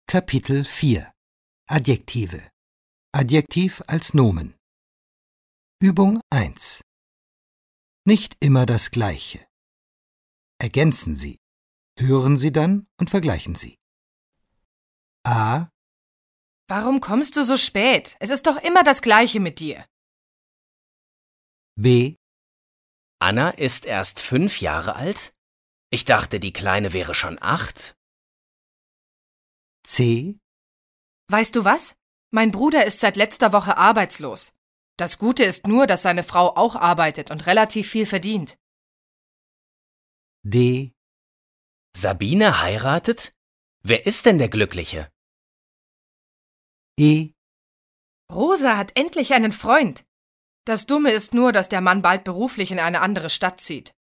Kapitel 4 Adjektive. Adjektiv als Nomen. Übung 1. Nicht immer das Gleiche. Ergänzen Sie. Hören Sie dann und vergleichen Sie. A. Warum kommst du so spät? Es ist doch immer das Gleiche mit dir. B. Anna ist erst 5 Jahre alt? Ich dachte, die Kleine wäre schon 8. C. Weißt du was? Mein Bruder ist seit letzter Woche arbeitslos. Das Gute ist nur, dass seine Frau auch arbeitet und relativ viel verdient. D. Sabine heiratet? Wer ist denn der Glückliche? E. Rosa hat endlich einen Freund. Das Dumme ist nur, dass der Mann bald beruflich in eine andere Stadt zieht.